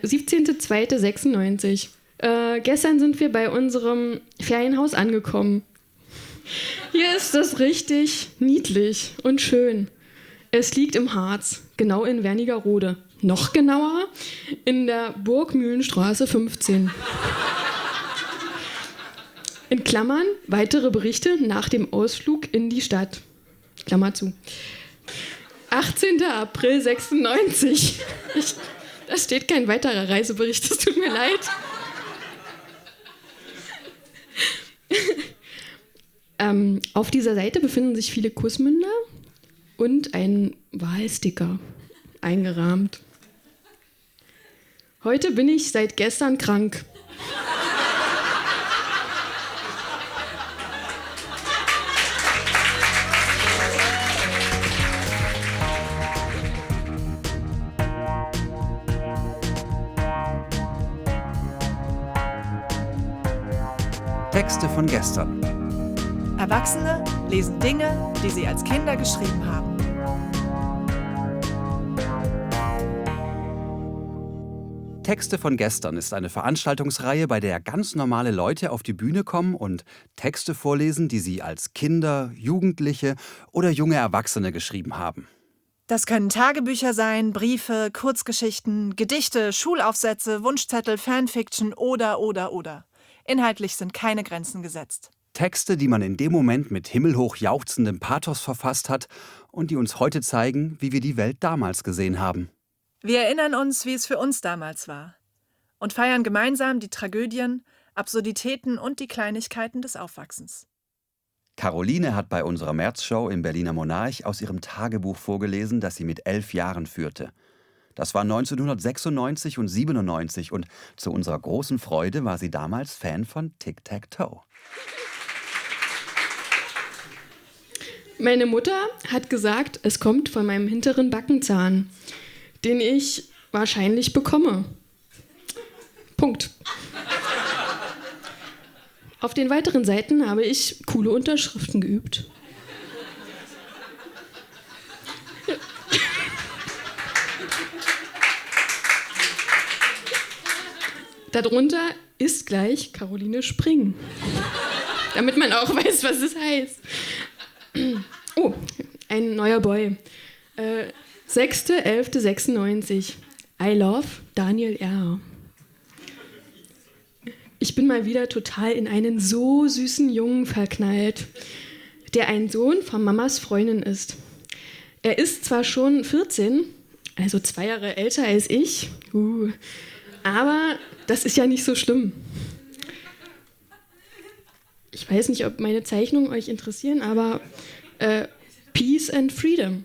17.02.96. Gestern sind wir bei unserem Ferienhaus angekommen. Hier ist es richtig niedlich und schön. Es liegt im Harz, genau in Wernigerode. Noch genauer, in der Burgmühlenstraße 15. In Klammern, weitere Berichte nach dem Ausflug in die Stadt. Klammer zu. 18. April 96. Da steht kein weiterer Reisebericht, es tut mir leid. Auf dieser Seite befinden sich viele Kussmünder und ein Wahlsticker eingerahmt. Heute bin ich seit gestern krank. Texte von gestern. Erwachsene lesen Dinge, die sie als Kinder geschrieben haben. Texte von gestern ist eine Veranstaltungsreihe, bei der ganz normale Leute auf die Bühne kommen und Texte vorlesen, die sie als Kinder, Jugendliche oder junge Erwachsene geschrieben haben. Das können Tagebücher sein, Briefe, Kurzgeschichten, Gedichte, Schulaufsätze, Wunschzettel, Fanfiction oder. Inhaltlich sind keine Grenzen gesetzt. Texte, die man in dem Moment mit himmelhoch jauchzendem Pathos verfasst hat und die uns heute zeigen, wie wir die Welt damals gesehen haben. Wir erinnern uns, wie es für uns damals war und feiern gemeinsam die Tragödien, Absurditäten und die Kleinigkeiten des Aufwachsens. Caroline hat bei unserer Märzshow im Berliner Monarch aus ihrem Tagebuch vorgelesen, das sie mit 11 Jahren führte. Das war 1996 und 97 und zu unserer großen Freude war sie damals Fan von Tic-Tac-Toe. Meine Mutter hat gesagt, es kommt von meinem hinteren Backenzahn, den ich wahrscheinlich bekomme. Punkt. Auf den weiteren Seiten habe ich coole Unterschriften geübt. Darunter ist gleich Caroline Spring. Damit man auch weiß, was es heißt. Oh, ein neuer Boy. 6.11.96. I love Daniel R. Ich bin mal wieder total in einen so süßen Jungen verknallt, der ein Sohn von Mamas Freundin ist. Er ist zwar schon 14, also 2 Jahre älter als ich, aber das ist ja nicht so schlimm. Ich weiß nicht, ob meine Zeichnungen euch interessieren, aber Peace and Freedom.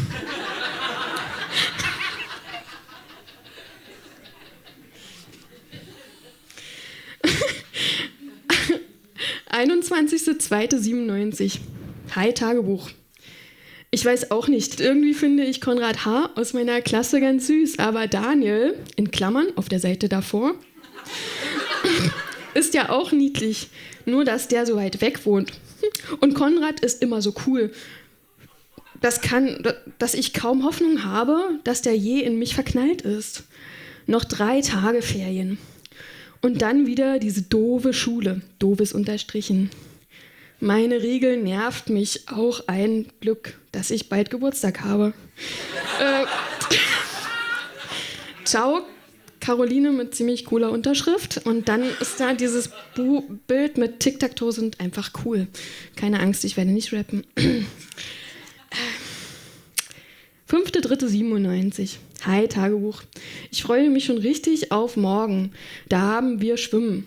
(21.02.97) Hi Tagebuch. Ich weiß auch nicht, irgendwie finde ich Konrad H. aus meiner Klasse ganz süß, aber Daniel, in Klammern auf der Seite davor, ist ja auch niedlich, nur dass der so weit weg wohnt. Und Konrad ist immer so cool, dass ich kaum Hoffnung habe, dass der je in mich verknallt ist. Noch 3 Tage Ferien. Und dann wieder diese doofe Schule, doofes unterstrichen. Meine Regel nervt mich auch, ein Glück, dass ich bald Geburtstag habe. Ciao, Caroline mit ziemlich cooler Unterschrift. Und dann ist da dieses Bild mit Tic-Tac-Toe sind einfach cool. Keine Angst, ich werde nicht rappen. 5.3.97. Hi, Tagebuch. Ich freue mich schon richtig auf morgen. Da haben wir Schwimmen.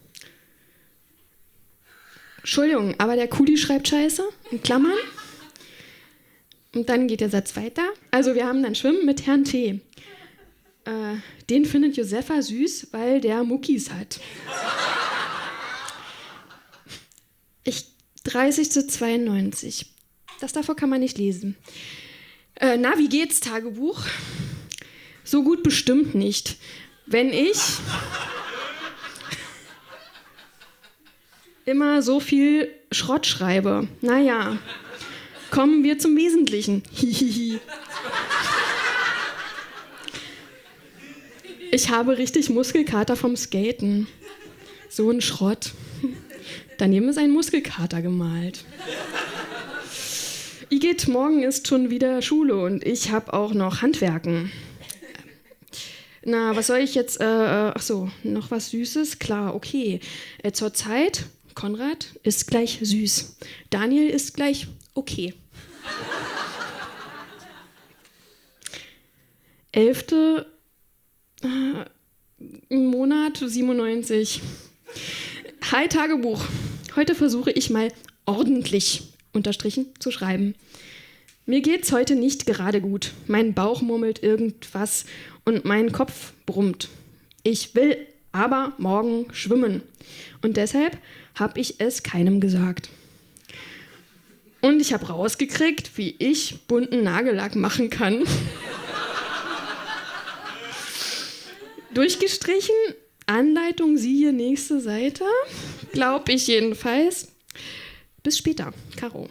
Entschuldigung, aber der Kuli schreibt Scheiße, in Klammern. Und dann geht der Satz weiter. Also wir haben dann Schwimmen mit Herrn T. Den findet Josefa süß, weil der Muckis hat. 30.92. Das davor kann man nicht lesen. Na, wie geht's, Tagebuch? So gut bestimmt nicht. Wenn ich immer so viel Schrott schreibe. Naja, kommen wir zum Wesentlichen. Hihihi. Ich habe richtig Muskelkater vom Skaten. So ein Schrott. Daneben ist ein Muskelkater gemalt. Igitt, morgen ist schon wieder Schule und ich habe auch noch Handwerken. Na, was soll ich jetzt? Noch was Süßes? Klar, okay. Zurzeit, Konrad ist gleich süß. Daniel ist gleich okay. 11. Monat 97. Hi Tagebuch. Heute versuche ich mal ordentlich unterstrichen zu schreiben. Mir geht's heute nicht gerade gut. Mein Bauch murmelt irgendwas und mein Kopf brummt. Ich will aber morgen schwimmen. Und deshalb habe ich es keinem gesagt. Und ich habe rausgekriegt, wie ich bunten Nagellack machen kann. Durchgestrichen, Anleitung, siehe nächste Seite. Glaub ich jedenfalls. Bis später, Caro.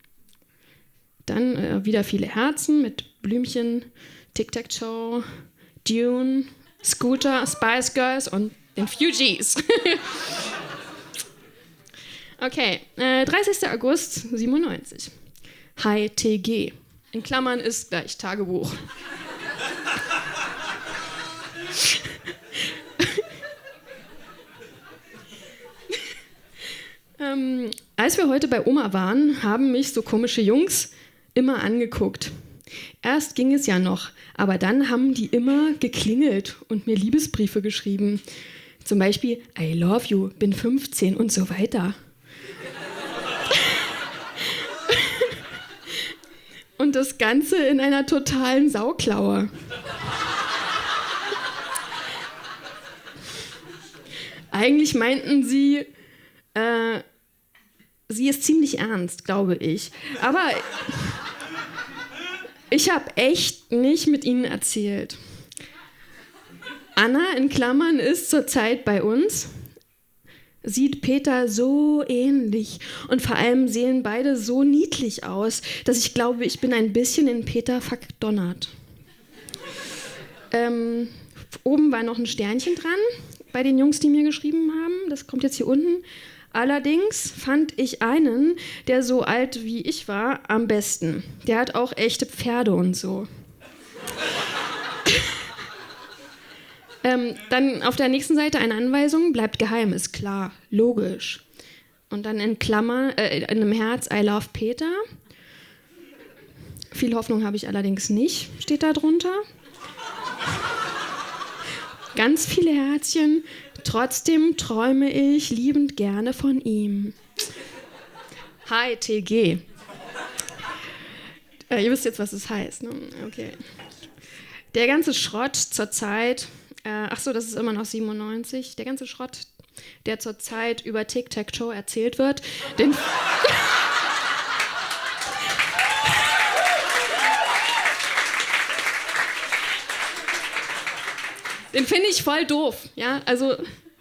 Dann wieder viele Herzen mit Blümchen, Tic-Tac-Toe, Dune, Scooter, Spice Girls und den Fugees. Okay, 30. August 97. Hi TG. In Klammern ist gleich Tagebuch. Als wir heute bei Oma waren, haben mich so komische Jungs immer angeguckt. Erst ging es ja noch, aber dann haben die immer geklingelt und mir Liebesbriefe geschrieben. Zum Beispiel, I love you, bin 15 und so weiter. Und das Ganze in einer totalen Sauklaue. Eigentlich meinten sie, sie ist ziemlich ernst, glaube ich. Aber ich habe echt nicht mit ihnen erzählt. Anna in Klammern ist zurzeit bei uns. Sieht Peter so ähnlich und vor allem sehen beide so niedlich aus, dass ich glaube, ich bin ein bisschen in Peter verdonnert. Oben war noch ein Sternchen dran bei den Jungs, die mir geschrieben haben. Das kommt jetzt hier unten. Allerdings fand ich einen, der so alt wie ich war, am besten. Der hat auch echte Pferde und so. Dann auf der nächsten Seite eine Anweisung, bleibt geheim, ist klar, logisch. Und dann in Klammern, in einem Herz, I love Peter. Viel Hoffnung habe ich allerdings nicht, steht da drunter. Ganz viele Herzchen, trotzdem träume ich liebend gerne von ihm. Hi TG. Ihr wisst jetzt, was es heißt, ne? Okay. Der ganze Schrott zur Zeit, das ist immer noch 97, der ganze Schrott, der zur Zeit über Tic-Tac-Toe erzählt wird, den finde ich voll doof, ja, also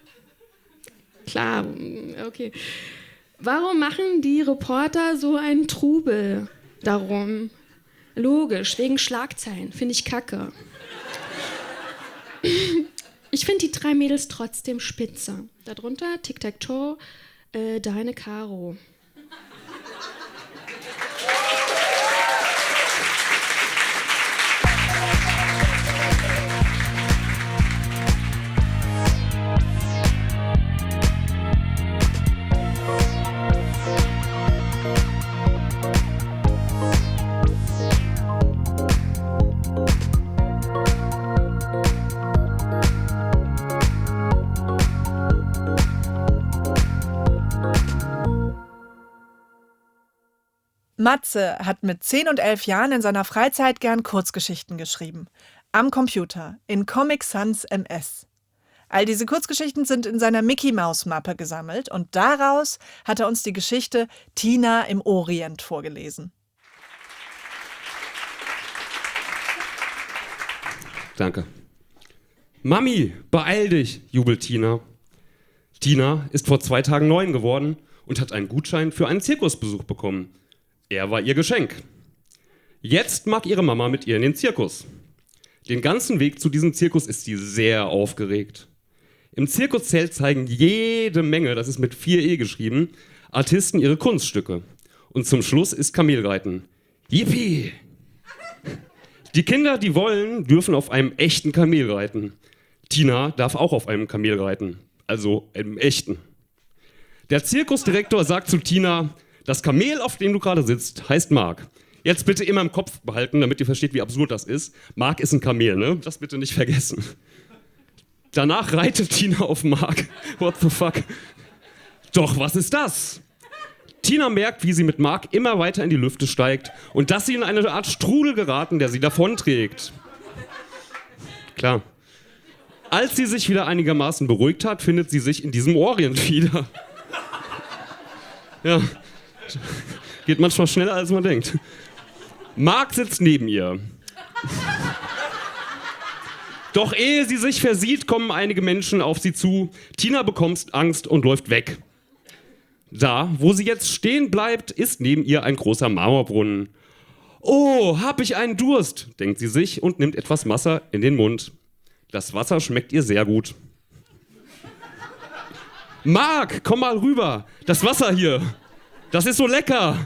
klar, okay. Warum machen die Reporter so einen Trubel darum? Logisch, wegen Schlagzeilen, finde ich kacke. Ich finde die 3 Mädels trotzdem spitze. Darunter Tic-Tac-Toe, deine Caro. Matze hat mit 10 und 11 Jahren in seiner Freizeit gern Kurzgeschichten geschrieben. Am Computer, in Comic Sans MS. All diese Kurzgeschichten sind in seiner Mickey-Maus-Mappe gesammelt und daraus hat er uns die Geschichte Tina im Orient vorgelesen. Danke. Mami, beeil dich, jubelt Tina. Tina ist vor 2 Tagen 9 geworden und hat einen Gutschein für einen Zirkusbesuch bekommen. Er war ihr Geschenk. Jetzt mag ihre Mama mit ihr in den Zirkus. Den ganzen Weg zu diesem Zirkus ist sie sehr aufgeregt. Im Zirkuszelt zeigen jede Menge, das ist mit 4E geschrieben, Artisten ihre Kunststücke. Und zum Schluss ist Kamelreiten. Yippie! Die Kinder, die wollen, dürfen auf einem echten Kamel reiten. Tina darf auch auf einem Kamel reiten, also einem echten. Der Zirkusdirektor sagt zu Tina, das Kamel, auf dem du gerade sitzt, heißt Mark. Jetzt bitte immer im Kopf behalten, damit ihr versteht, wie absurd das ist. Mark ist ein Kamel, ne? Das bitte nicht vergessen. Danach reitet Tina auf Mark. What the fuck? Doch, was ist das? Tina merkt, wie sie mit Mark immer weiter in die Lüfte steigt und dass sie in eine Art Strudel geraten, der sie davonträgt. Klar. Als sie sich wieder einigermaßen beruhigt hat, findet sie sich in diesem Orient wieder. Ja, geht manchmal schneller, als man denkt. Mark sitzt neben ihr. Doch ehe sie sich versieht, kommen einige Menschen auf sie zu. Tina bekommt Angst und läuft weg. Da, wo sie jetzt stehen bleibt, ist neben ihr ein großer Marmorbrunnen. Oh, hab ich einen Durst, denkt sie sich und nimmt etwas Wasser in den Mund. Das Wasser schmeckt ihr sehr gut. Mark, komm mal rüber. Das Wasser hier, das ist so lecker.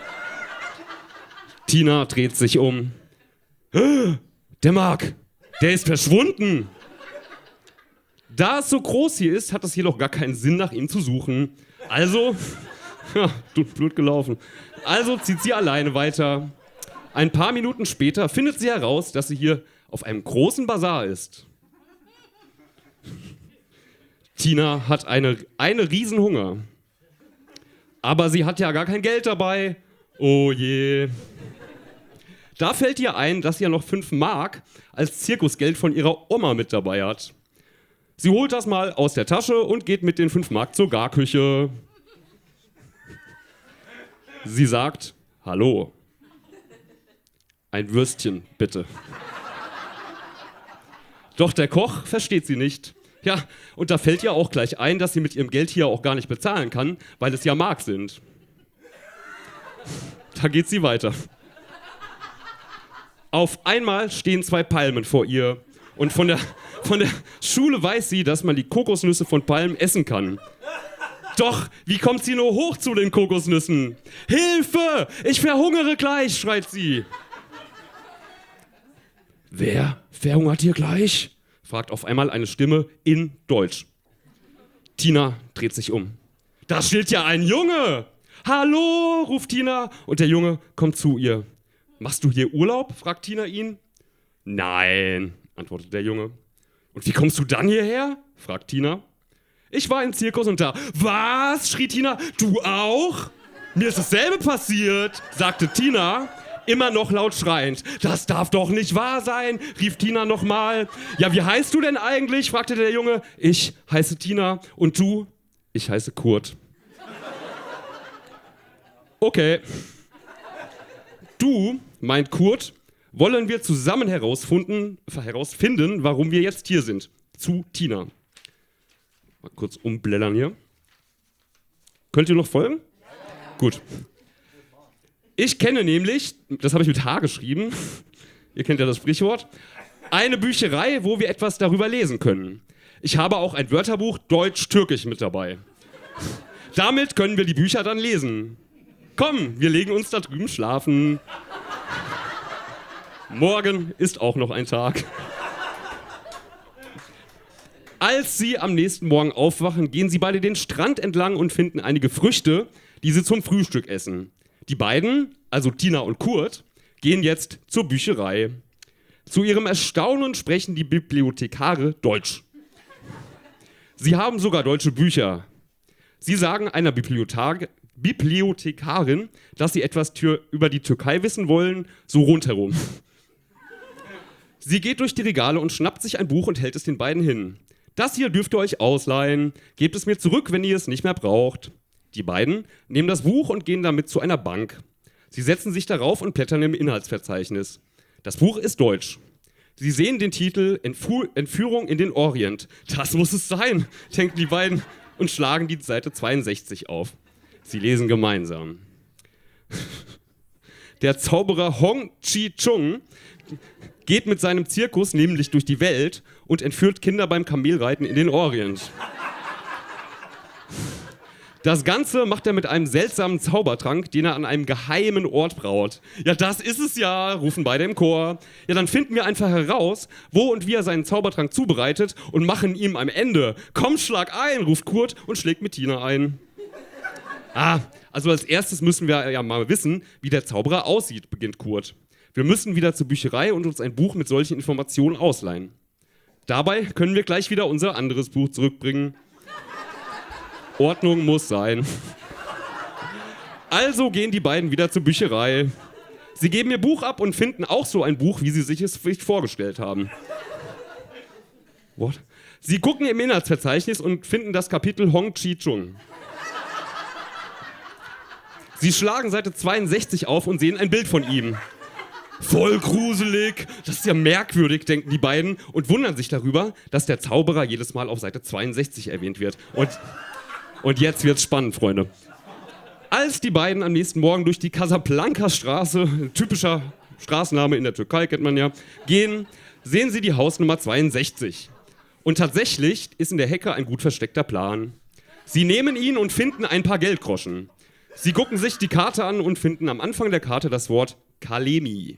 Tina dreht sich um. Der Mark, der ist verschwunden. Da es so groß hier ist, hat es hier doch gar keinen Sinn, nach ihm zu suchen. Also, ja, blöd gelaufen. Also zieht sie alleine weiter. Ein paar Minuten später findet sie heraus, dass sie hier auf einem großen Basar ist. Tina hat eine Riesenhunger. Aber sie hat ja gar kein Geld dabei. Oh je. Da fällt ihr ein, dass sie ja noch 5 Mark als Zirkusgeld von ihrer Oma mit dabei hat. Sie holt das mal aus der Tasche und geht mit den 5 Mark zur Garküche. Sie sagt, hallo. Ein Würstchen, bitte. Doch der Koch versteht sie nicht. Ja, und da fällt ihr auch gleich ein, dass sie mit ihrem Geld hier auch gar nicht bezahlen kann, weil es ja Mark sind. Da geht sie weiter. Auf einmal stehen 2 Palmen vor ihr. Und von der Schule weiß sie, dass man die Kokosnüsse von Palmen essen kann. Doch, wie kommt sie nur hoch zu den Kokosnüssen? Hilfe! Ich verhungere gleich, schreit sie. Wer verhungert hier gleich? Fragt auf einmal eine Stimme in Deutsch. Tina dreht sich um. Da steht ja ein Junge! Hallo, ruft Tina und der Junge kommt zu ihr. Machst du hier Urlaub? Fragt Tina ihn. Nein, antwortet der Junge. Und wie kommst du dann hierher? Fragt Tina. Ich war im Zirkus und da. Was? Schrie Tina. Du auch? Mir ist dasselbe passiert, sagte Tina, immer noch laut schreiend. Das darf doch nicht wahr sein, rief Tina nochmal. Ja, wie heißt du denn eigentlich? Fragte der Junge. Ich heiße Tina. Und du? Ich heiße Kurt. Okay. Du, meint Kurt, wollen wir zusammen herausfinden, warum wir jetzt hier sind. Zu Tina. Mal kurz umblättern hier. Könnt ihr noch folgen? Ja. Gut. Ich kenne nämlich, das habe ich mit H geschrieben, ihr kennt ja das Sprichwort, eine Bücherei, wo wir etwas darüber lesen können. Ich habe auch ein Wörterbuch Deutsch-Türkisch mit dabei. Damit können wir die Bücher dann lesen. Komm, wir legen uns da drüben schlafen. Morgen ist auch noch ein Tag. Als sie am nächsten Morgen aufwachen, gehen sie beide den Strand entlang und finden einige Früchte, die sie zum Frühstück essen. Die beiden, also Tina und Kurt, gehen jetzt zur Bücherei. Zu ihrem Erstaunen sprechen die Bibliothekare Deutsch. Sie haben sogar deutsche Bücher. Sie sagen einer Bibliothekarin, dass sie etwas über die Türkei wissen wollen, so rundherum. Sie geht durch die Regale und schnappt sich ein Buch und hält es den beiden hin. Das hier dürft ihr euch ausleihen. Gebt es mir zurück, wenn ihr es nicht mehr braucht. Die beiden nehmen das Buch und gehen damit zu einer Bank. Sie setzen sich darauf und blättern im Inhaltsverzeichnis. Das Buch ist deutsch. Sie sehen den Titel Entführung in den Orient. Das muss es sein, denken die beiden und schlagen die Seite 62 auf. Sie lesen gemeinsam. Der Zauberer Hong Chi-chung geht mit seinem Zirkus nämlich durch die Welt und entführt Kinder beim Kamelreiten in den Orient. Das Ganze macht er mit einem seltsamen Zaubertrank, den er an einem geheimen Ort braut. Ja, das ist es ja, rufen beide im Chor. Ja, dann finden wir einfach heraus, wo und wie er seinen Zaubertrank zubereitet und machen ihm am Ende. Komm, schlag ein, ruft Kurt und schlägt mit Tina ein. Also als erstes müssen wir ja mal wissen, wie der Zauberer aussieht, beginnt Kurt. Wir müssen wieder zur Bücherei und uns ein Buch mit solchen Informationen ausleihen. Dabei können wir gleich wieder unser anderes Buch zurückbringen. Ordnung muss sein. Also gehen die beiden wieder zur Bücherei. Sie geben ihr Buch ab und finden auch so ein Buch, wie sie sich es vorgestellt haben. What? Sie gucken im Inhaltsverzeichnis und finden das Kapitel Hong Chi-chung. Sie schlagen Seite 62 auf und sehen ein Bild von ihm. Voll gruselig, das ist ja merkwürdig, denken die beiden und wundern sich darüber, dass der Zauberer jedes Mal auf Seite 62 erwähnt wird. Und jetzt wird's spannend, Freunde. Als die beiden am nächsten Morgen durch die Casablanca-Straße, typischer Straßenname in der Türkei, kennt man ja, gehen, sehen sie die Hausnummer 62. Und tatsächlich ist in der Hecke ein gut versteckter Plan. Sie nehmen ihn und finden ein paar Geldgroschen. Sie gucken sich die Karte an und finden am Anfang der Karte das Wort Kalemi.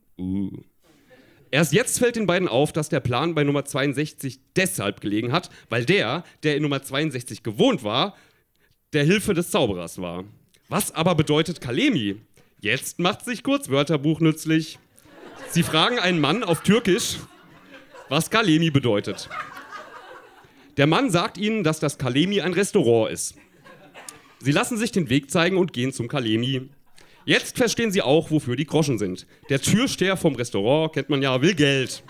Erst jetzt fällt den beiden auf, dass der Plan bei Nummer 62 deshalb gelegen hat, weil der in Nummer 62 gewohnt war, der Hilfe des Zauberers war. Was aber bedeutet Kalemi? Jetzt macht sich Kurts Wörterbuch nützlich. Sie fragen einen Mann auf Türkisch, was Kalemi bedeutet. Der Mann sagt ihnen, dass das Kalemi ein Restaurant ist. Sie lassen sich den Weg zeigen und gehen zum Kalemi. Jetzt verstehen sie auch, wofür die Groschen sind. Der Türsteher vom Restaurant, kennt man ja, will Geld.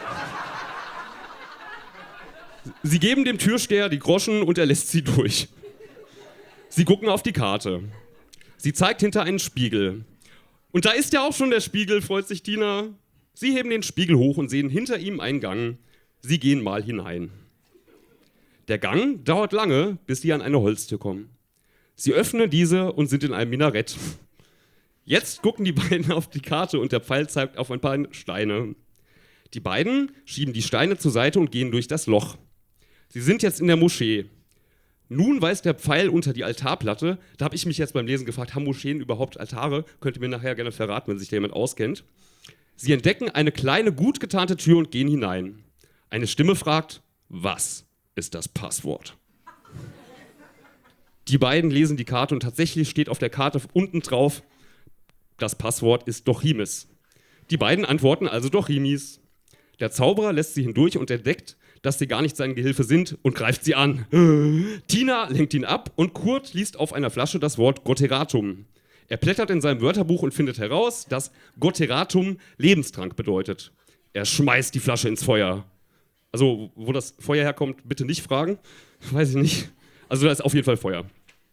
Sie geben dem Türsteher die Groschen und er lässt sie durch. Sie gucken auf die Karte. Sie zeigt hinter einen Spiegel. Und da ist ja auch schon der Spiegel, freut sich Tina. Sie heben den Spiegel hoch und sehen hinter ihm einen Gang. Sie gehen mal hinein. Der Gang dauert lange, bis sie an eine Holztür kommen. Sie öffnen diese und sind in einem Minarett. Jetzt gucken die beiden auf die Karte und der Pfeil zeigt auf ein paar Steine. Die beiden schieben die Steine zur Seite und gehen durch das Loch. Sie sind jetzt in der Moschee. Nun weist der Pfeil unter die Altarplatte. Da habe ich mich jetzt beim Lesen gefragt, haben Moscheen überhaupt Altare? Könnt ihr mir nachher gerne verraten, wenn sich da jemand auskennt. Sie entdecken eine kleine, gut getarnte Tür und gehen hinein. Eine Stimme fragt, was ist das Passwort? Die beiden lesen die Karte und tatsächlich steht auf der Karte unten drauf, das Passwort ist Dochimis. Die beiden antworten also Dochimis. Der Zauberer lässt sie hindurch und entdeckt, dass sie gar nicht seine Gehilfe sind und greift sie an. Tina lenkt ihn ab und Kurt liest auf einer Flasche das Wort Gotteratum. Er blättert in seinem Wörterbuch und findet heraus, dass Gotteratum Lebenstrank bedeutet. Er schmeißt die Flasche ins Feuer. Also, wo das Feuer herkommt, bitte nicht fragen. Weiß ich nicht. Also, da ist auf jeden Fall Feuer.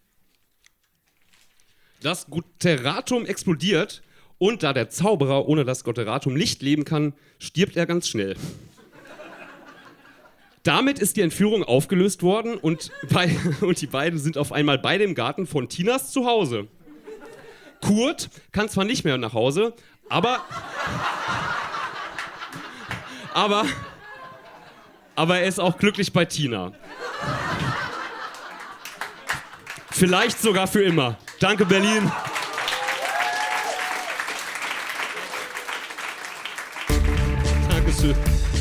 Das Gotteratum explodiert und da der Zauberer ohne das Gotteratum nicht leben kann, stirbt er ganz schnell. Damit ist die Entführung aufgelöst worden und die beiden sind auf einmal beide im Garten von Tinas zu Hause. Kurt kann zwar nicht mehr nach Hause, aber er ist auch glücklich bei Tina. Vielleicht sogar für immer. Danke, Berlin. Dankeschön.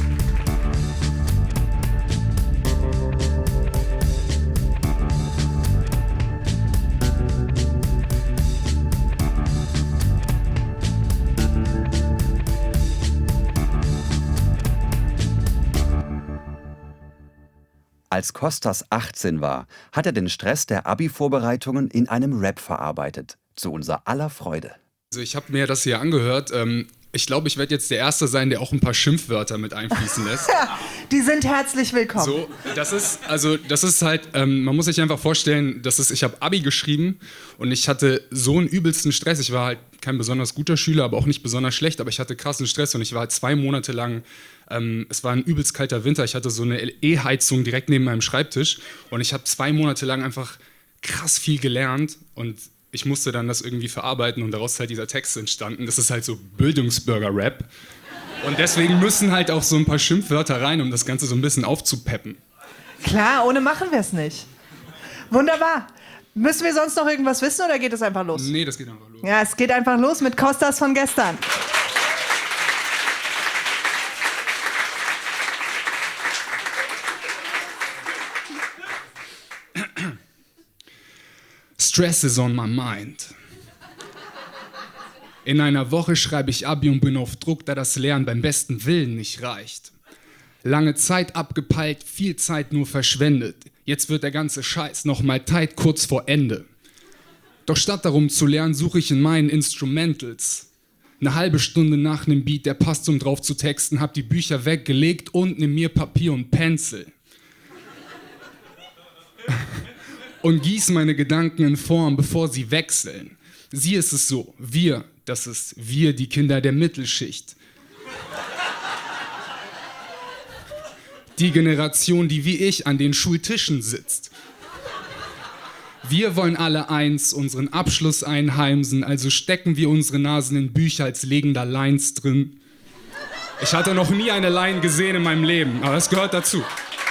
Als Kostas 18 war, hat er den Stress der Abi-Vorbereitungen in einem Rap verarbeitet. Zu unser aller Freude. Also ich habe mir das hier angehört. Ich glaube, ich werde jetzt der Erste sein, der auch ein paar Schimpfwörter mit einfließen lässt. Ja, die sind herzlich willkommen. So, das ist halt, man muss sich einfach vorstellen, ich habe Abi geschrieben und ich hatte so einen übelsten Stress. Ich war halt kein besonders guter Schüler, aber auch nicht besonders schlecht, aber ich hatte krassen Stress und ich war halt 2 Monate lang, es war ein übelst kalter Winter, ich hatte so eine E-Heizung direkt neben meinem Schreibtisch und ich habe 2 Monate lang einfach krass viel gelernt und ich musste dann das irgendwie verarbeiten und daraus ist halt dieser Text entstanden. Das ist halt so Bildungsbürger-Rap. Und deswegen müssen halt auch so ein paar Schimpfwörter rein, um das Ganze so ein bisschen aufzupeppen. Klar, ohne machen wir es nicht. Wunderbar. Müssen wir sonst noch irgendwas wissen oder geht es einfach los? Nee, das geht einfach los. Ja, es geht einfach los mit Kostas von gestern. Stress is on my mind. In einer Woche schreibe ich Abi und bin auf Druck, da das Lernen beim besten Willen nicht reicht. Lange Zeit abgepeilt, viel Zeit nur verschwendet. Jetzt wird der ganze Scheiß nochmal tight kurz vor Ende. Doch statt darum zu lernen, suche ich in meinen Instrumentals. Eine halbe Stunde nach nem Beat, der passt, um drauf zu texten, hab die Bücher weggelegt und nimm mir Papier und Pencil. Und gieß meine Gedanken in Form, bevor sie wechseln. Sie ist es so, wir, das ist wir, die Kinder der Mittelschicht. Die Generation, die wie ich an den Schultischen sitzt. Wir wollen alle eins, unseren Abschluss einheimsen, also stecken wir unsere Nasen in Bücher als legender Lines drin. Ich hatte noch nie eine Line gesehen in meinem Leben, aber es gehört dazu.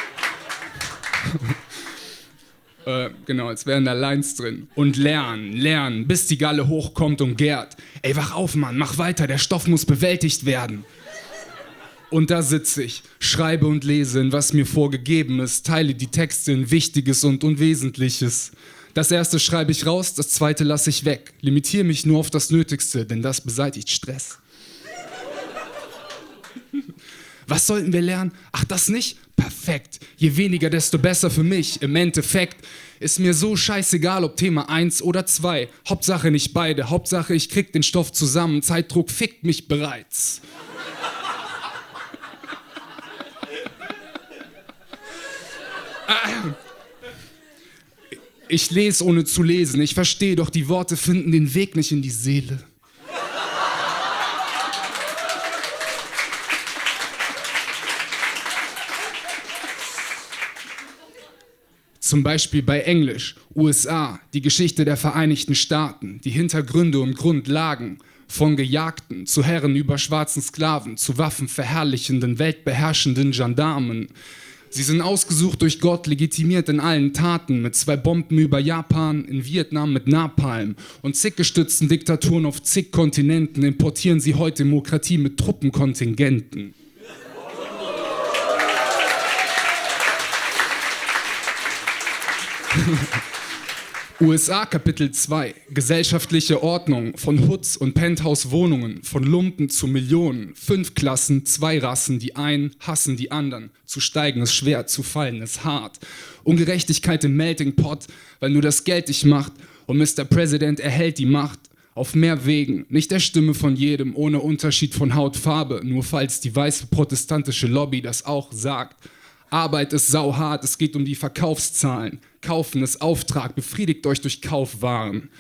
Genau, als wären da Lines drin. Und lernen, bis die Galle hochkommt und gärt. Ey, wach auf, Mann, mach weiter, der Stoff muss bewältigt werden. Und da sitze ich, schreibe und lese, in was mir vorgegeben ist, teile die Texte in Wichtiges und Unwesentliches. Das erste schreibe ich raus, das zweite lasse ich weg. Limitiere mich nur auf das Nötigste, denn das beseitigt Stress. Was sollten wir lernen? Ach, das nicht? Perfekt. Je weniger, desto besser für mich. Im Endeffekt ist mir so scheißegal, ob Thema 1 oder 2. Hauptsache nicht beide. Hauptsache, ich krieg den Stoff zusammen. Zeitdruck fickt mich bereits. Ich lese ohne zu lesen. Ich verstehe, doch die Worte finden den Weg nicht in die Seele. Zum Beispiel bei Englisch, USA, die Geschichte der Vereinigten Staaten, die Hintergründe und Grundlagen, von Gejagten zu Herren über schwarzen Sklaven, zu waffenverherrlichenden, weltbeherrschenden Gendarmen. Sie sind ausgesucht durch Gott, legitimiert in allen Taten, mit 2 Bomben über Japan, in Vietnam mit Napalm und zig gestützten Diktaturen auf zig Kontinenten importieren sie heute Demokratie mit Truppenkontingenten. USA Kapitel 2, gesellschaftliche Ordnung, von Hoods und Penthouse-Wohnungen, von Lumpen zu Millionen, 5 Klassen, 2 Rassen, die einen hassen die anderen, zu steigen ist schwer, zu fallen ist hart. Ungerechtigkeit im Melting Pot, weil nur das Geld dich macht und Mr. President erhält die Macht. Auf mehr Wegen, nicht der Stimme von jedem, ohne Unterschied von Hautfarbe, nur falls die weiße protestantische Lobby das auch sagt. Arbeit ist sauhart, es geht um die Verkaufszahlen. Kaufen ist Auftrag, befriedigt euch durch Kaufwaren.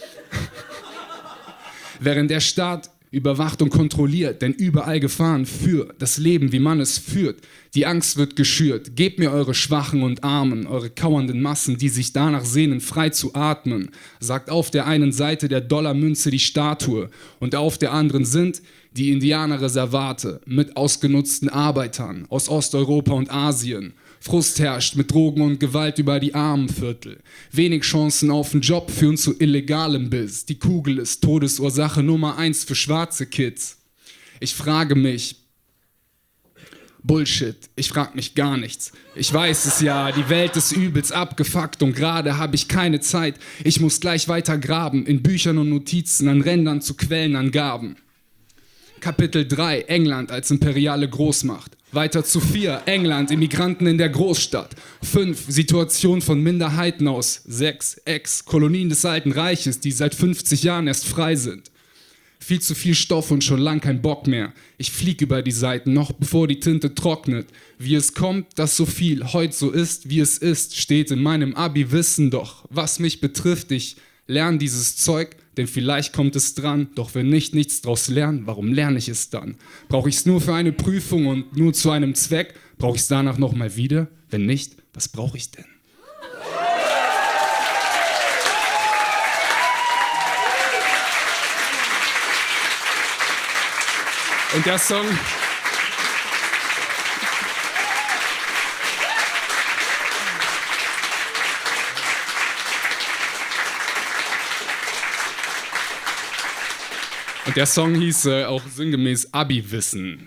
Während der Staat überwacht und kontrolliert, denn überall Gefahren für das Leben, wie man es führt. Die Angst wird geschürt. Gebt mir eure Schwachen und Armen, eure kauernden Massen, die sich danach sehnen, frei zu atmen. Sagt auf der einen Seite der Dollarmünze die Statue und auf der anderen sind die Indianerreservate mit ausgenutzten Arbeitern aus Osteuropa und Asien. Frust herrscht mit Drogen und Gewalt über die Armenviertel. Wenig Chancen auf einen Job führen zu illegalem Biss. Die Kugel ist Todesursache Nummer 1 für schwarze Kids. Ich frage mich, Bullshit, ich frag mich gar nichts. Ich weiß es ja, die Welt ist übelst abgefuckt und gerade habe ich keine Zeit. Ich muss gleich weiter graben, in Büchern und Notizen, an Rändern zu Quellenangaben. Kapitel 3, England als imperiale Großmacht. Weiter zu 4, England, Immigranten in der Großstadt. 5, Situation von Minderheiten aus. 6, Kolonien des Alten Reiches, die seit 50 Jahren erst frei sind. Viel zu viel Stoff und schon lang kein Bock mehr. Ich flieg über die Seiten, noch bevor die Tinte trocknet. Wie es kommt, dass so viel heute so ist, wie es ist, steht in meinem Abi-Wissen doch. Was mich betrifft, ich lerne dieses Zeug, denn vielleicht kommt es dran. Doch wenn nicht, nichts draus lernen, warum lerne ich es dann? Brauche ich es nur für eine Prüfung und nur zu einem Zweck? Brauche ich es danach nochmal wieder? Wenn nicht, was brauche ich denn? Und der Song Und der Song hieß auch sinngemäß Abi-Wissen.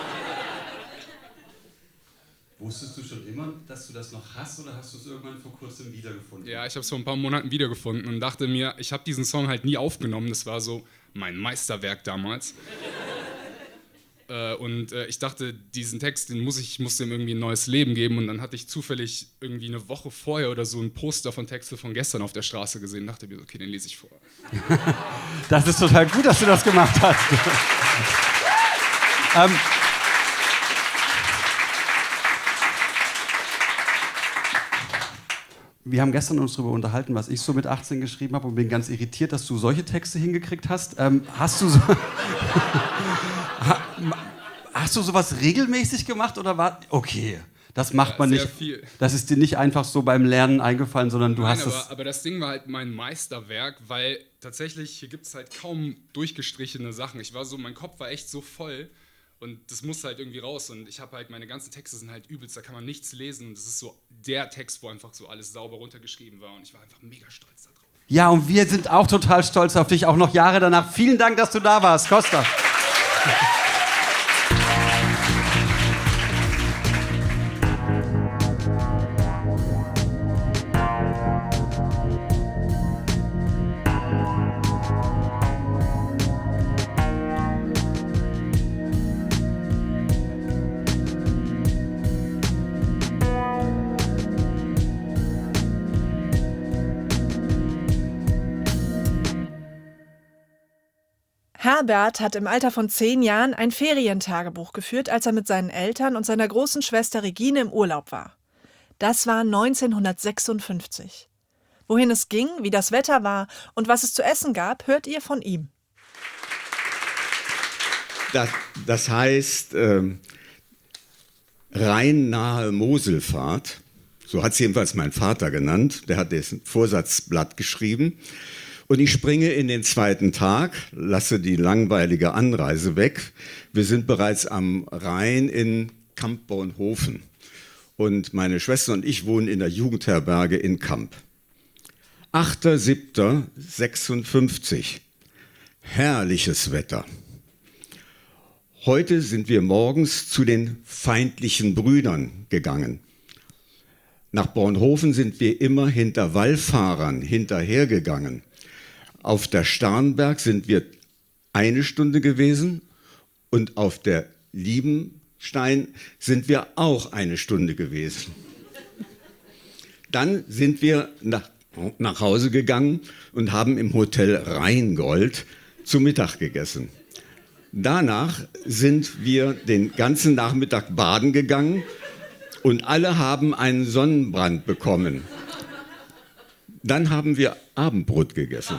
Wusstest du schon immer, dass du das noch hast oder hast du es irgendwann vor kurzem wiedergefunden? Ja, ich habe es vor ein paar Monaten wiedergefunden und dachte mir, ich habe diesen Song halt nie aufgenommen. Das war so mein Meisterwerk damals. Ich dachte, diesen Text, ich muss dem irgendwie ein neues Leben geben. Und dann hatte ich zufällig irgendwie eine Woche vorher oder so ein Poster von Texte von gestern auf der Straße gesehen und dachte mir, okay, den lese ich vor. Das ist total gut, dass du das gemacht hast. Wir haben gestern uns darüber unterhalten, was ich so mit 18 geschrieben habe und bin ganz irritiert, dass du solche Texte hingekriegt hast. Hast du sowas regelmäßig gemacht oder war... Okay, das macht man sehr nicht. Viel. Das ist dir nicht einfach so beim Lernen eingefallen, sondern du hast es... Aber das Ding war halt mein Meisterwerk, weil tatsächlich hier gibt es halt kaum durchgestrichene Sachen. Mein Kopf war echt so voll. Und das musste halt irgendwie raus und ich habe halt, meine ganzen Texte sind halt übelst, da kann man nichts lesen. Das ist so der Text, wo einfach so alles sauber runtergeschrieben war und ich war einfach mega stolz darauf. Ja, und wir sind auch total stolz auf dich, auch noch Jahre danach. Vielen Dank, dass du da warst, Costa. Herbert hat im Alter von 10 Jahren ein Ferientagebuch geführt, als er mit seinen Eltern und seiner großen Schwester Regine im Urlaub war. Das war 1956. Wohin es ging, wie das Wetter war und was es zu essen gab, hört ihr von ihm. Das heißt Rhein-nahe Moselfahrt, so hat es jedenfalls mein Vater genannt, der hat das Vorsatzblatt geschrieben. Und ich springe in den zweiten Tag, lasse die langweilige Anreise weg. Wir sind bereits am Rhein in Kamp-Bornhofen. Und meine Schwester und ich wohnen in der Jugendherberge in Kamp. 8.7.56. Herrliches Wetter. Heute sind wir morgens zu den feindlichen Brüdern gegangen. Nach Bornhofen sind wir immer hinter Wallfahrern hinterhergegangen. Auf der Starnberg sind wir 1 Stunde gewesen und auf der Liebenstein sind wir auch 1 Stunde gewesen. Dann sind wir nach Hause gegangen und haben im Hotel Rheingold zu Mittag gegessen. Danach sind wir den ganzen Nachmittag baden gegangen und alle haben einen Sonnenbrand bekommen. Dann haben wir Abendbrot gegessen.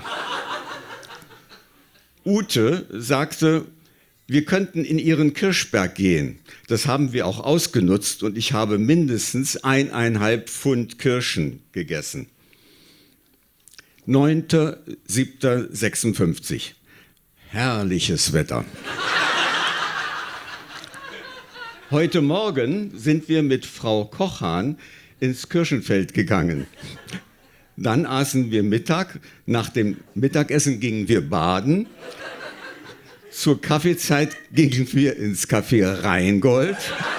Ute sagte, wir könnten in ihren Kirschberg gehen. Das haben wir auch ausgenutzt und ich habe mindestens 1,5 Pfund Kirschen gegessen. 9.7.56. Herrliches Wetter. Heute Morgen sind wir mit Frau Kochhahn ins Kirchenfeld gegangen. Dann aßen wir Mittag. Nach dem Mittagessen gingen wir baden. Zur Kaffeezeit gingen wir ins Café Rheingold,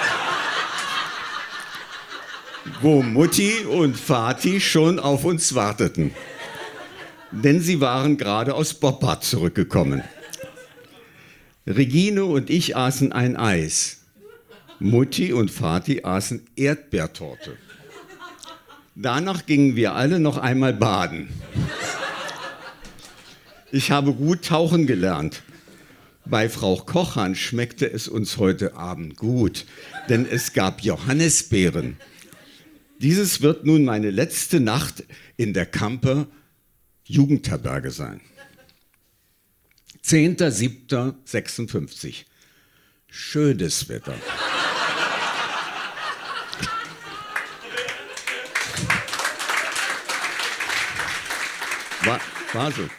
wo Mutti und Vati schon auf uns warteten. Denn sie waren gerade aus Boppard zurückgekommen. Regine und ich aßen ein Eis. Mutti und Vati aßen Erdbeertorte. Danach gingen wir alle noch einmal baden. Ich habe gut tauchen gelernt. Bei Frau Kochhahn schmeckte es uns heute Abend gut, denn es gab Johannisbeeren. Dieses wird nun meine letzte Nacht in der Kamper Jugendherberge sein. 10.7.56. Schönes Wetter. War so.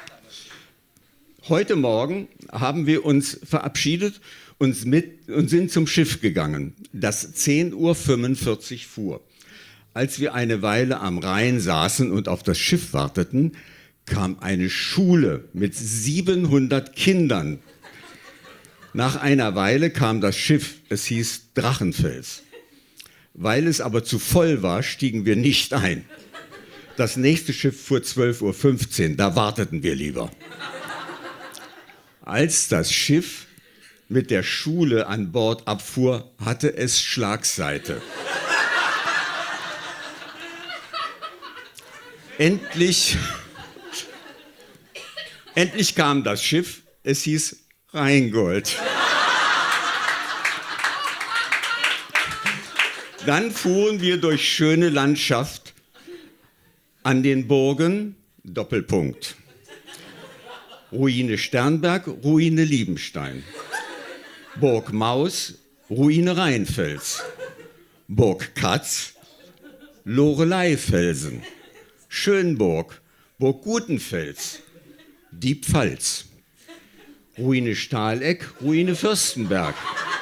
Heute Morgen haben wir uns verabschiedet und sind zum Schiff gegangen, das 10.45 Uhr fuhr. Als wir eine Weile am Rhein saßen und auf das Schiff warteten, kam eine Schule mit 700 Kindern. Nach einer Weile kam das Schiff, es hieß Drachenfels. Weil es aber zu voll war, stiegen wir nicht ein. Das nächste Schiff fuhr 12:15 Uhr, da warteten wir lieber. Als das Schiff mit der Schule an Bord abfuhr, hatte es Schlagseite. Endlich kam das Schiff, es hieß Rheingold. Dann fuhren wir durch schöne Landschaft an den Burgen, Doppelpunkt. Ruine Sternberg, Ruine Liebenstein. Burg Maus, Ruine Rheinfels. Burg Katz, Loreleifelsen. Schönburg, Burg Gutenfels. Die Pfalz. Ruine Stahleck, Ruine Fürstenberg.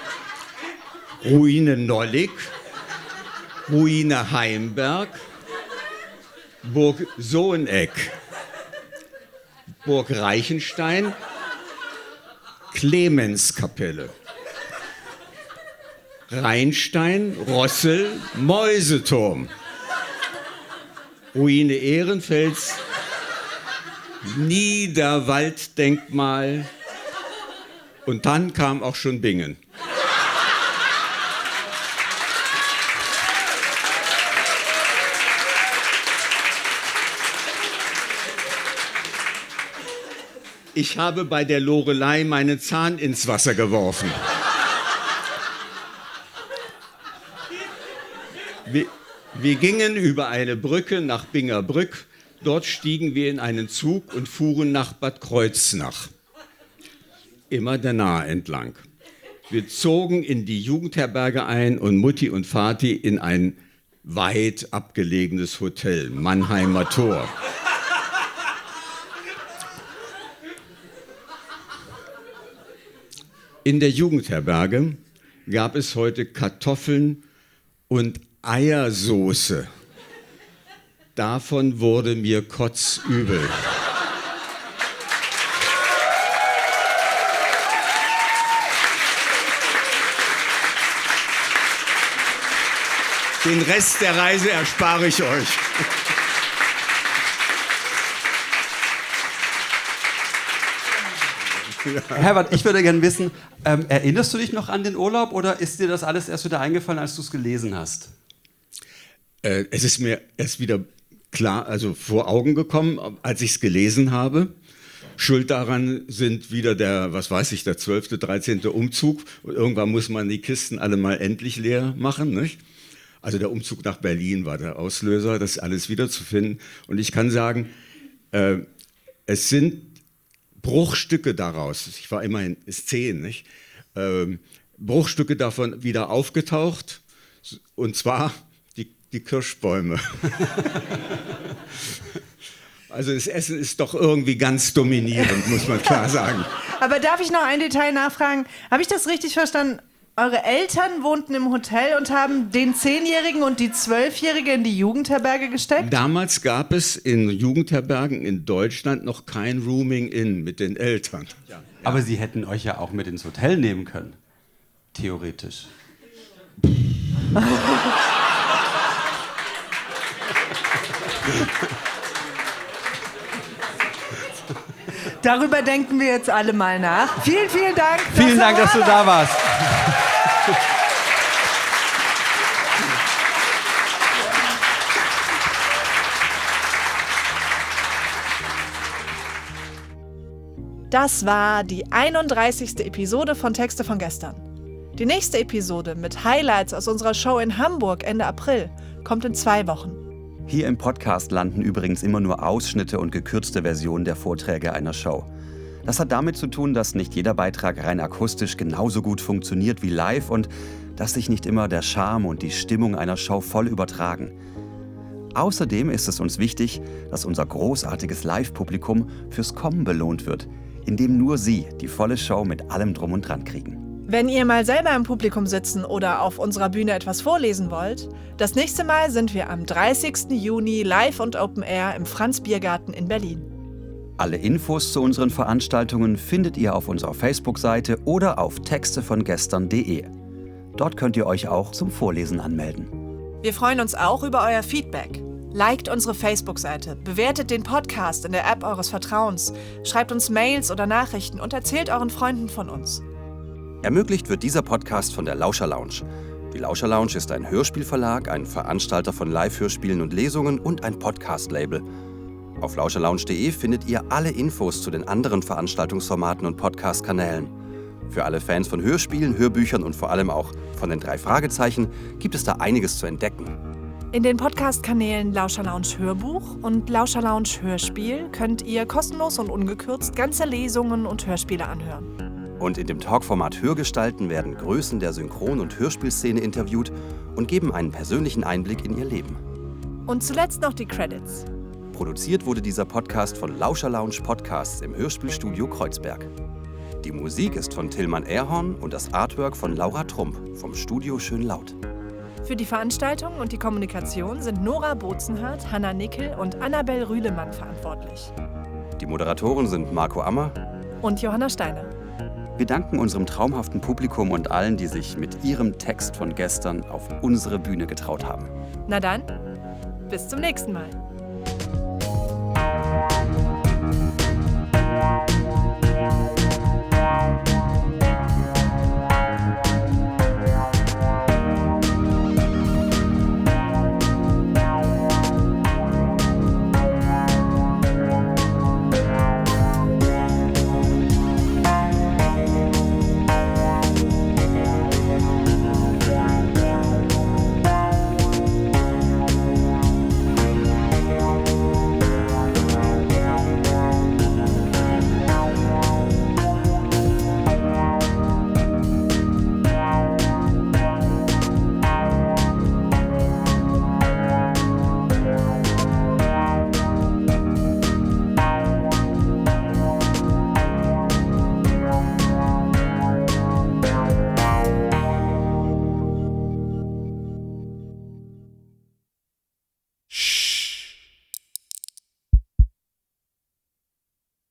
Ruine Nollig, Ruine Heimberg. Burg Sohneck. Burg Reichenstein, Clemenskapelle. Rheinstein, Rossel, Mäuseturm. Ruine Ehrenfels, Niederwalddenkmal. Und dann kam auch schon Bingen. Ich habe bei der Loreley meinen Zahn ins Wasser geworfen. Wir gingen über eine Brücke nach Bingerbrück. Dort stiegen wir in einen Zug und fuhren nach Bad Kreuznach. Immer der Nahe entlang. Wir zogen in die Jugendherberge ein und Mutti und Vati in ein weit abgelegenes Hotel, Mannheimer Tor. In der Jugendherberge gab es heute Kartoffeln und Eiersoße. Davon wurde mir kotzübel. Den Rest der Reise erspare ich euch. Herbert, ich würde gerne wissen, erinnerst du dich noch an den Urlaub oder ist dir das alles erst wieder eingefallen, als du es gelesen hast? Es ist mir erst wieder klar, also vor Augen gekommen, als ich es gelesen habe. Schuld daran sind wieder der 12., 13. Umzug. Und irgendwann muss man die Kisten alle mal endlich leer machen, nicht? Also der Umzug nach Berlin war der Auslöser, das alles wiederzufinden. Und ich kann sagen, es sind Bruchstücke daraus, ich war immerhin 10, nicht? Bruchstücke davon wieder aufgetaucht, und zwar die Kirschbäume. Also das Essen ist doch irgendwie ganz dominierend, muss man klar sagen. Aber darf ich noch ein Detail nachfragen? Habe ich das richtig verstanden? Eure Eltern wohnten im Hotel und haben den 10-Jährigen und die 12-Jährige in die Jugendherberge gesteckt? Damals gab es in Jugendherbergen in Deutschland noch kein Rooming-In mit den Eltern. Ja. Aber sie hätten euch ja auch mit ins Hotel nehmen können. Theoretisch. Darüber denken wir jetzt alle mal nach. Vielen, vielen Dank. Vielen Dank, dass du da warst. Das war die 31. Episode von Texte von gestern. Die nächste Episode mit Highlights aus unserer Show in Hamburg Ende April kommt in 2 Wochen. Hier im Podcast landen übrigens immer nur Ausschnitte und gekürzte Versionen der Vorträge einer Show. Das hat damit zu tun, dass nicht jeder Beitrag rein akustisch genauso gut funktioniert wie live und dass sich nicht immer der Charme und die Stimmung einer Show voll übertragen. Außerdem ist es uns wichtig, dass unser großartiges Live-Publikum fürs Kommen belohnt wird, indem nur sie die volle Show mit allem Drum und Dran kriegen. Wenn ihr mal selber im Publikum sitzen oder auf unserer Bühne etwas vorlesen wollt, das nächste Mal sind wir am 30. Juni live und Open Air im Franz Biergarten in Berlin. Alle Infos zu unseren Veranstaltungen findet ihr auf unserer Facebook-Seite oder auf textevongestern.de. Dort könnt ihr euch auch zum Vorlesen anmelden. Wir freuen uns auch über euer Feedback. Liked unsere Facebook-Seite, bewertet den Podcast in der App eures Vertrauens, schreibt uns Mails oder Nachrichten und erzählt euren Freunden von uns. Ermöglicht wird dieser Podcast von der Lauscher Lounge. Die Lauscher Lounge ist ein Hörspielverlag, ein Veranstalter von Live-Hörspielen und Lesungen und ein Podcast-Label. Auf lauscherlounge.de findet ihr alle Infos zu den anderen Veranstaltungsformaten und Podcast-Kanälen. Für alle Fans von Hörspielen, Hörbüchern und vor allem auch von den 3 Fragezeichen gibt es da einiges zu entdecken. In den Podcast-Kanälen Lauscher Lounge Hörbuch und Lauscher Lounge Hörspiel könnt ihr kostenlos und ungekürzt ganze Lesungen und Hörspiele anhören. Und in dem Talkformat Hörgestalten werden Größen der Synchron- und Hörspielszene interviewt und geben einen persönlichen Einblick in ihr Leben. Und zuletzt noch die Credits. Produziert wurde dieser Podcast von Lauscher Lounge Podcasts im Hörspielstudio Kreuzberg. Die Musik ist von Tillmann Erhorn und das Artwork von Laura Trump vom Studio Schönlaut. Für die Veranstaltung und die Kommunikation sind Nora Bozenhardt, Hanna Nickel und Annabel Rühlemann verantwortlich. Die Moderatoren sind Marco Ammer Und Johanna Steiner. Wir danken unserem traumhaften Publikum und allen, die sich mit ihrem Text von gestern auf unsere Bühne getraut haben. Na dann, bis zum nächsten Mal.